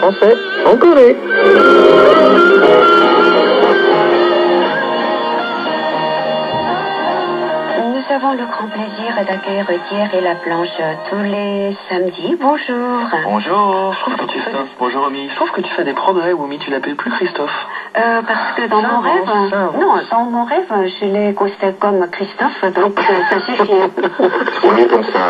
français en Corée. Nous avons le grand plaisir d'accueillir Thierry Laplanche tous les samedis. Bonjour. Bonjour. Christophe. Bonjour, Omi. Je trouve que tu fais des progrès, Omi. Tu l'appelles plus Christophe. Parce que dans mon rêve... Non, dans mon rêve, je l'ai consté comme Christophe, donc ça suffit. C'est mieux comme ça.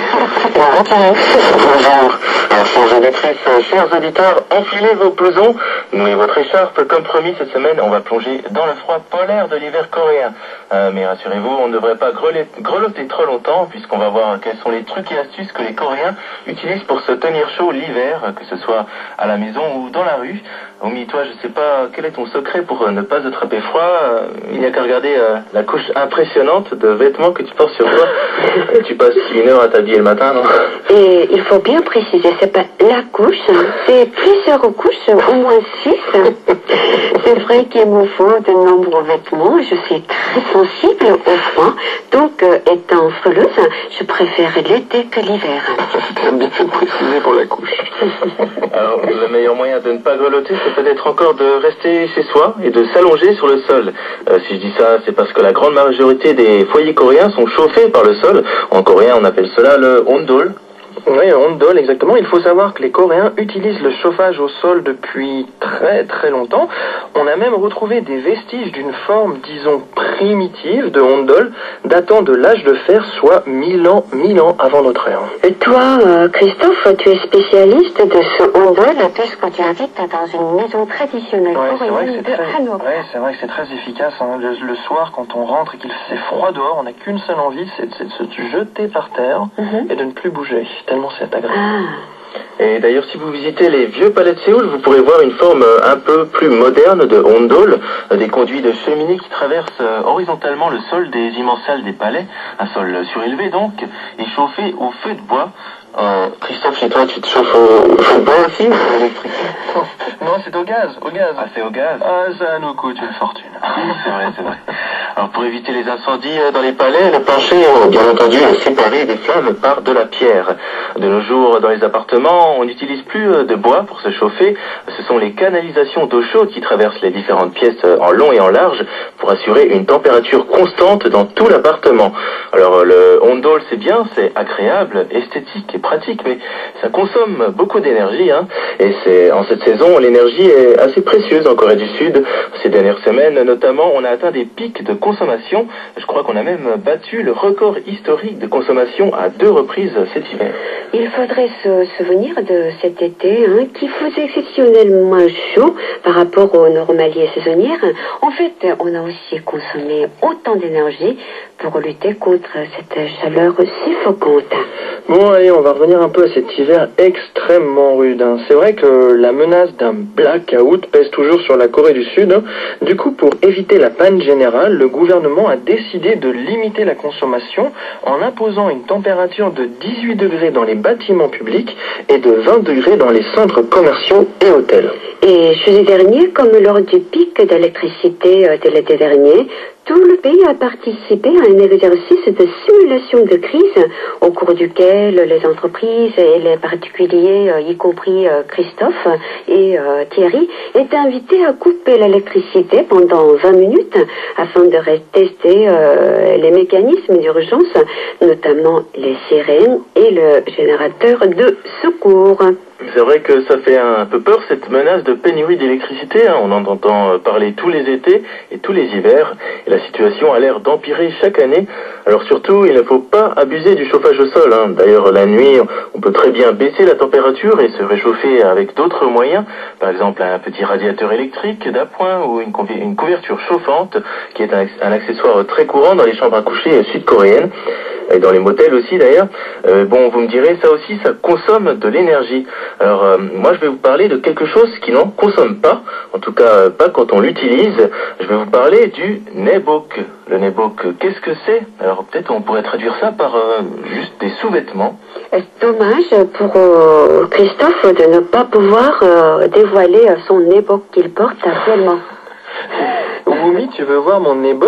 Bonjour. Alors, chers auditrices, chers auditeurs, enfilez vos blousons, nouez votre écharpe. Comme promis, cette semaine, on va plonger dans le froid polaire de l'hiver coréen. Mais rassurez-vous, on ne devrait pas grelotter trop longtemps, puisqu'on va voir quels sont les trucs et astuces que les Coréens utilisent pour se tenir chaud l'hiver, que ce soit à la maison ou dans la rue. Omi, toi, je sais pas, quel est ton secret pour ne pas attraper froid? Il n'y a qu'à regarder la couche impressionnante de vêtements que tu portes sur toi. Tu passes 1 heure à t'habiller le matin, non? Et il faut bien préciser, c'est pas la couche, c'est plusieurs couches, au moins 6. C'est vrai qu'il me faut de nombreux vêtements, je suis très sensible au froid, donc étant frileuse, je préfère l'été que l'hiver. C'est bien précisé pour la couche. Alors, le meilleur moyen de ne pas grelotter, c'est peut-être encore de rester chez soi et de s'allonger sur le sol. Si je dis ça, c'est parce que la grande majorité des foyers coréens sont chauffés par le sol. En coréen, on appelle cela le ondol. Oui, ondol, exactement. Il faut savoir que les Coréens utilisent le chauffage au sol depuis très très longtemps. On a même retrouvé des vestiges d'une forme, disons, primitive de ondol, datant de l'âge de fer, soit 1000 ans avant notre ère. Et toi, Christophe, tu es spécialiste de ce ondol, puisque tu habites dans une maison traditionnelle coréenne de Hanok. Oui, c'est vrai que c'est très efficace. Hein. Le soir, quand on rentre et qu'il fait froid dehors, on n'a qu'une seule envie, c'est de se jeter par terre et de ne plus bouger. Tellement c'est agréable. Et d'ailleurs, si vous visitez les vieux palais de Séoul, vous pourrez voir une forme un peu plus moderne de ondol, des conduits de cheminée qui traversent horizontalement le sol des immenses salles des palais, un sol surélevé donc, et chauffé au feu de bois. Christophe, chez toi, tu te chauffes au feu de bois aussi ou à l'électrique? Non, c'est au gaz, Ah, c'est au gaz. Ah, ça nous coûte une fortune. Oui, c'est vrai. Alors, pour éviter les incendies dans les palais, Le plancher, bien entendu, est séparé des flammes par de la pierre. De nos jours, dans les appartements, on n'utilise plus de bois pour se chauffer. Ce sont les canalisations d'eau chaude qui traversent les différentes pièces en long et en large pour assurer une température constante dans tout l'appartement. Alors, le ondol, c'est bien, c'est agréable, esthétique et pratique, mais ça consomme beaucoup d'énergie, hein. Et en cette saison, l'énergie est assez précieuse en Corée du Sud. Ces dernières semaines, notamment, on a atteint des pics de consommation. Je crois qu'on a même battu le record historique de consommation à 2 reprises cet hiver. Il faudrait se souvenir de cet été qui faisait exceptionnellement chaud par rapport aux normaliers saisonnières. En fait, on a aussi consommé autant d'énergie pour lutter contre cette chaleur suffocante. Bon, allez, on va revenir un peu à cet hiver extrêmement rude. C'est vrai que la menace d'un blackout pèse toujours sur la Corée du Sud. Du coup, pour éviter la panne générale, le gouvernement a décidé de limiter la consommation en imposant une température de 18 degrés dans les bâtiments publics et de 20 degrés dans les centres commerciaux et hôtels. Et jeudi dernier, comme lors du pic d'électricité de l'été dernier, tout le pays a participé à un exercice de simulation de crise au cours duquel les entreprises et les particuliers, y compris Christophe et Thierry, étaient invités à couper l'électricité pendant 20 minutes afin de tester les mécanismes d'urgence, notamment les sirènes et le générateur de secours. C'est vrai que ça fait un peu peur, cette menace de pénurie d'électricité. On en entend parler tous les étés et tous les hivers. Et la situation a l'air d'empirer chaque année. Alors surtout, il ne faut pas abuser du chauffage au sol. D'ailleurs, la nuit, on peut très bien baisser la température et se réchauffer avec d'autres moyens. Par exemple, un petit radiateur électrique d'appoint ou une couverture chauffante, qui est un accessoire très courant dans les chambres à coucher sud-coréennes. Et dans les motels aussi d'ailleurs. Bon, vous me direz, ça aussi, ça consomme de l'énergie. Alors, moi, je vais vous parler de quelque chose qui n'en consomme pas, en tout cas pas quand on l'utilise. Je vais vous parler du nebok. Le nebok, qu'est-ce que c'est? Alors, peut-être on pourrait traduire ça par juste des sous-vêtements. Dommage pour Christophe de ne pas pouvoir dévoiler son nebok qu'il porte actuellement. Wumi, tu veux voir mon nebok?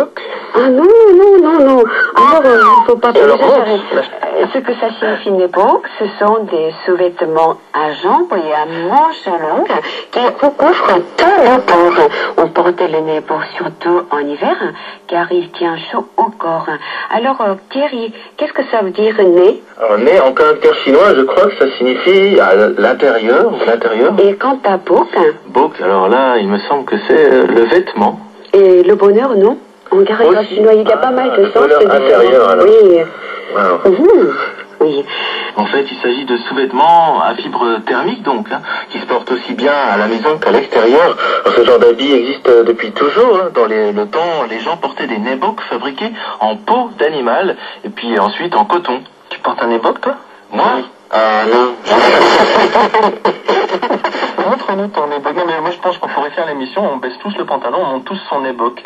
Ah non. Alors, il ne faut pas exagérer. Ce que ça signifie Nebo, ce sont des sous-vêtements à jambes et à manches longues qui recouvrent tout le corps. On porte le Nebo surtout en hiver, car il tient chaud au corps. Alors, Thierry, qu'est-ce que ça veut dire nez? Alors, nez, en caractère chinois, je crois que ça signifie à l'intérieur. Et quant à bok? Bok, alors là, il me semble que c'est le vêtement. Et le bonheur, non? En caractère chinois, il y a pas mal de sens. Le intérieur, alors. Oui. Wow. Oui. En fait, il s'agit de sous-vêtements à fibre thermique, donc, qui se portent aussi bien à la maison qu'à l'extérieur. Alors, ce genre d'habit existe depuis toujours. Dans le temps, les gens portaient des neboks fabriqués en peau d'animal, et puis ensuite en coton. Tu portes un nebok, toi? Moi? Non. Montre-nous ton nebok. Non, mais moi, je pense qu'on pourrait faire l'émission, on baisse tous le pantalon, on monte tous son nebok.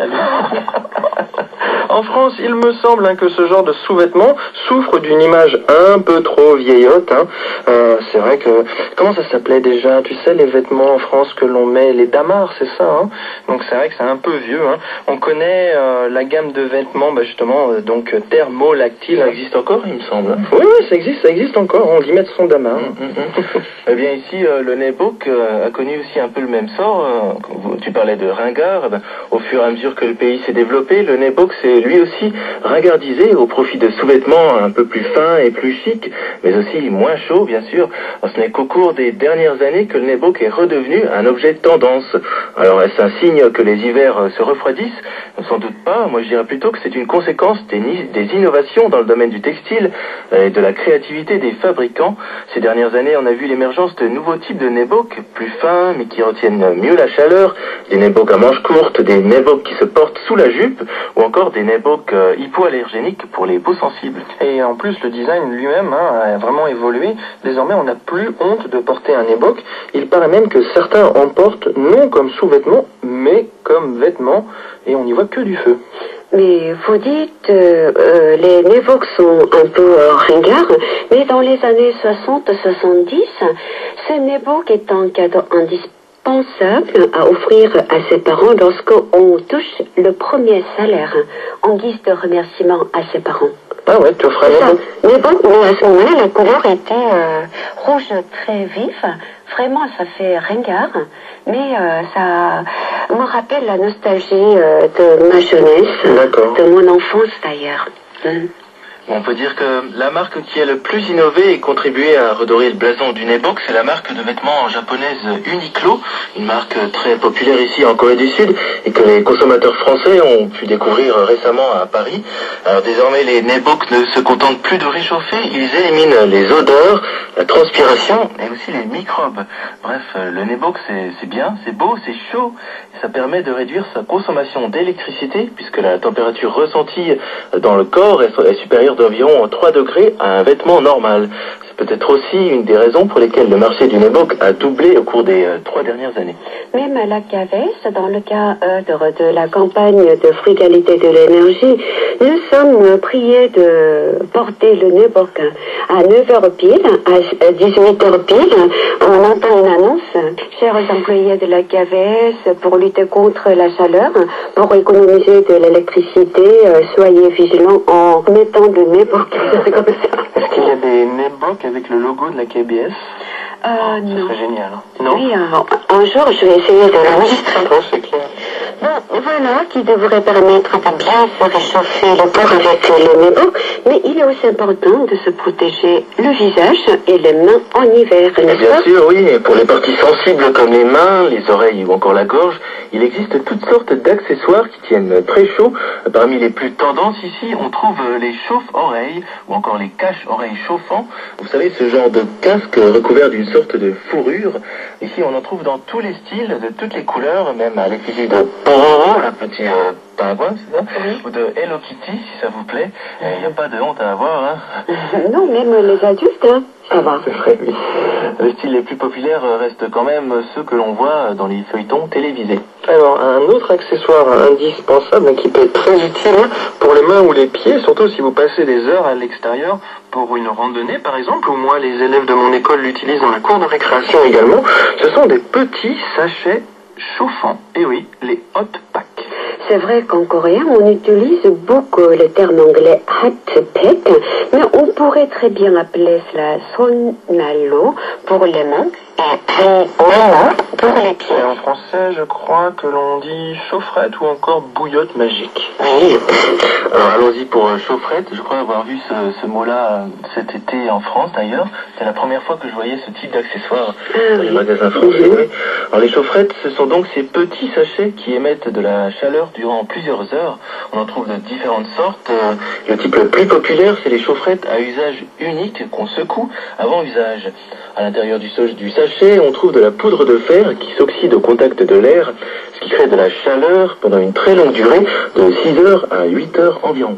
En France, il me semble que ce genre de sous-vêtements souffre d'une image un peu trop vieillotte. C'est vrai que... Comment ça s'appelait déjà? Tu sais, les vêtements en France que l'on met, les damars, c'est ça. Donc c'est vrai que c'est un peu vieux. On connaît la gamme de vêtements, justement, donc thermolactyle. Ça existe encore, il me semble. Oui, ça existe encore. On y met son damar. Eh bien, ici, le nebok a connu aussi un peu le même sort. Tu parlais de ringard. Au fur et à mesure que le pays s'est développé, le nebok s'est lui aussi ringardisé au profit de sous-vêtements un peu plus fins et plus chics, mais aussi moins chauds, bien sûr. Alors, ce n'est qu'au cours des dernières années que le nebok est redevenu un objet de tendance. Alors, est-ce un signe que les hivers se refroidissent? Sans doute pas. Moi, je dirais plutôt que c'est une conséquence des innovations dans le domaine du textile et de la créativité des fabricants. Ces dernières années, on a vu l'émergence de nouveaux types de nebok, plus fins, mais qui retiennent mieux la chaleur, des nebok à manches courtes, des nebok qui se portent sous la jupe, ou encore des nebok hypoallergéniques pour les peaux sensibles. Et en plus, le design lui-même a vraiment évolué. Désormais, on n'a plus honte de porter un nebok. Il paraît même que certains en portent non comme sous-vêtements, mais comme vêtements, et on n'y voit que du feu. Mais vous dites, les neboks sont un peu ringards, mais dans les années 60-70, ce nebok est un cadeau indispensable à offrir à ses parents lorsqu'on touche le premier salaire, en guise de remerciement à ses parents. Ah ouais, tu offres un nebok. Mais bon, à ce moment-là, la couleur était rouge très vif. Vraiment, ça fait ringard, mais ça me rappelle la nostalgie de ma jeunesse, de mon enfance d'ailleurs. On peut dire que la marque qui a le plus innové et contribué à redorer le blason du nebok, c'est la marque de vêtements japonaise Uniqlo, une marque très populaire ici en Corée du Sud et que les consommateurs français ont pu découvrir récemment à Paris. Alors désormais, les neboks ne se contentent plus de réchauffer, ils éliminent les odeurs, la transpiration et aussi les microbes. Bref, le nebok c'est bien, c'est beau, c'est chaud et ça permet de réduire sa consommation d'électricité puisque la température ressentie dans le corps est supérieure d'environ 3 degrés à un vêtement normal. C'est peut-être aussi une des raisons pour lesquelles le marché du nebok a doublé au cours des 3 dernières années. Même à la CAVES, dans le cadre de la campagne de frugalité de l'énergie, nous sommes priés de porter le nebok à 9h pile, à 18h pile. On entend une annonce. Chers employés de la CAVES, pour lutter contre la chaleur, pour économiser de l'électricité, soyez vigilants en mettant le nebok. C'est comme ça. Est-ce qu'il y a des neboks avec le logo de la KBS? Non. C'est génial. Non? Oui, un jour, je vais essayer de l'enregistrer. C'est clair. Bon, voilà, qui devrait permettre de bien se réchauffer le corps avec le nebok, mais il est aussi important de se protéger le visage et les mains en hiver, n'est-ce Bien pas? sûr, oui, et pour les parties sensibles comme les mains, les oreilles ou encore la gorge, il existe toutes sortes d'accessoires qui tiennent très chaud. Parmi les plus tendances ici, on trouve les chauffe-oreilles ou encore les cache-oreilles chauffants. Vous savez, ce genre de casque recouvert d'une sorte de fourrure. Ici, on en trouve dans tous les styles, de toutes les couleurs, même à l'effigie de Pororo, le petit pingouin, c'est ça? Oui. Ou de Hello Kitty, si ça vous plaît. Il n'y a pas de honte à avoir, Non, même les adultes, ça va. C'est vrai, oui. Les styles les plus populaires restent quand même ceux que l'on voit dans les feuilletons télévisés. Alors, un autre accessoire indispensable qui peut être très utile pour les mains ou les pieds, surtout si vous passez des heures à l'extérieur pour une randonnée par exemple, ou moi les élèves de mon école l'utilisent dans la cour de récréation également, ce sont des petits sachets chauffants. Et oui, les hot packs. C'est vrai qu'en coréen, on utilise beaucoup le terme anglais hatpet, mais on pourrait très bien appeler cela sonalo pour les mains et nana pour les pieds. Et en français, je crois que l'on dit chaufferette ou encore bouillotte magique. Oui. Alors allons-y pour chaufferette. Je crois avoir vu ce mot-là cet été en France d'ailleurs. C'est la première fois que je voyais ce type d'accessoire dans les magasins français. Oui. Alors les chaufferettes, ce sont donc ces petits sachets qui émettent de la chaleur durant plusieurs heures. On en trouve de différentes sortes. Le type le plus populaire, c'est les chaufferettes à usage unique qu'on secoue avant usage. À l'intérieur du sachet, on trouve de la poudre de fer qui s'oxyde au contact de l'air, ce qui crée de la chaleur pendant une très longue durée, de 6 heures à 8 heures environ.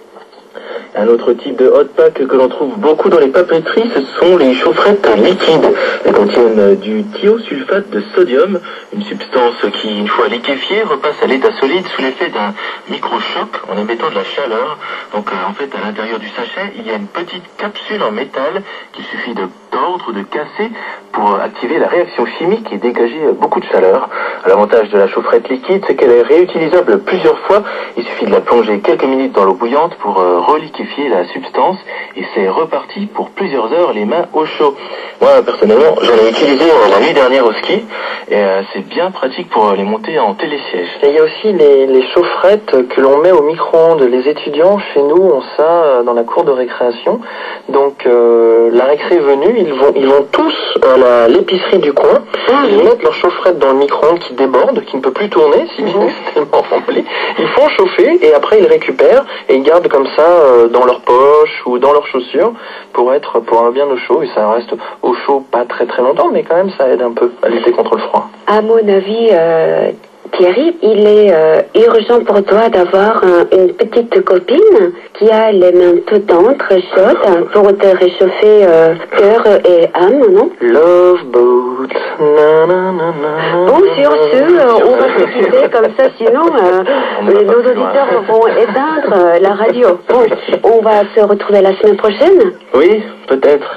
Un autre type de hot pack que l'on trouve beaucoup dans les papeteries, ce sont les chaufferettes liquides. Elles contiennent du thiosulfate de sodium, une substance qui, une fois liquéfiée, repasse à l'état solide sous l'effet d'un microchoc en émettant de la chaleur. Donc en fait, à l'intérieur du sachet, il y a une petite capsule en métal qu'il suffit de tordre, de casser pour activer la réaction chimique et dégager beaucoup de chaleur. L'avantage de la chaufferette liquide, c'est qu'elle est réutilisable plusieurs fois. Il suffit de la plonger quelques minutes dans l'eau bouillante pour reliquéfier la substance et c'est reparti pour plusieurs heures les mains au chaud. Moi personnellement j'en ai utilisé la nuit dernière au ski et c'est bien pratique pour les monter en télésiège. Et il y a aussi les chaufferettes que l'on met au micro-ondes. Les étudiants chez nous ont ça dans la cour de récréation. Donc la récré venue, ils vont tous à l'épicerie du coin, ils mettent leur chaufferette dans le micro-ondes qui déborde, qui ne peut plus tourner, si bien que c'est tellement rempli. Ils font chauffer et après ils récupèrent et ils gardent comme ça dans leur poche ou dans leurs chaussures pour avoir bien au chaud. Et ça reste au chaud pas très très longtemps, mais quand même ça aide un peu à lutter contre le froid. À mon avis, Thierry, il est urgent pour toi d'avoir une petite copine qui a les mains tout tendres, chaudes, pour te réchauffer cœur et âme, non? Love boat, na na na na. Bon, sur ce, on va se quitter comme ça, sinon nos auditeurs vont éteindre la radio. Bon, on va se retrouver la semaine prochaine. Oui, peut-être.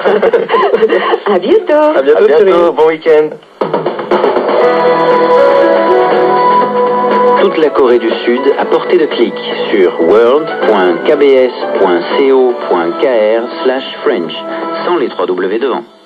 À bientôt. À bientôt, bon week-end. Toute la Corée du Sud à portée de clic sur world.kbs.co.kr/French, sans les 3 W devant.